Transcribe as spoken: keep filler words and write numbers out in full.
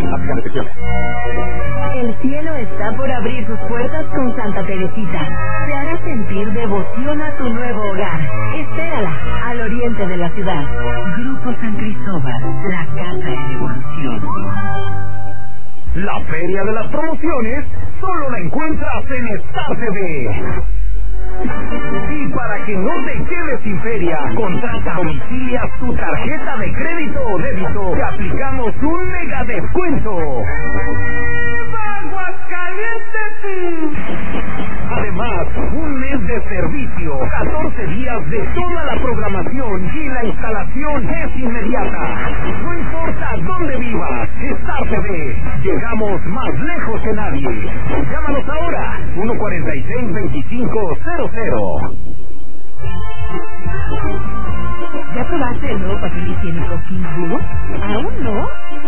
Aplican restricciones. El cielo está por abrir sus puertas con Santa Teresita. Te hará sentir devoción a tu nuevo hogar. Espérala, al oriente de la ciudad. Grupo San Cristóbal, la casa de evolución. La feria de las promociones solo la encuentras en Star T V. Y para que no te quedes sin feria, contrata a domicilias tu tarjeta de crédito o débito. Te aplicamos un mega descuento. Además, un mes de servicio, catorce días de toda la programación y la instalación es inmediata. No importa dónde vivas, Star T V, llegamos más lejos que nadie. Llámanos ahora, uno cuarenta y seis, veinticinco cero cero. ¿Ya probaste el nuevo papel higiénico King Blue? ¿Aún no?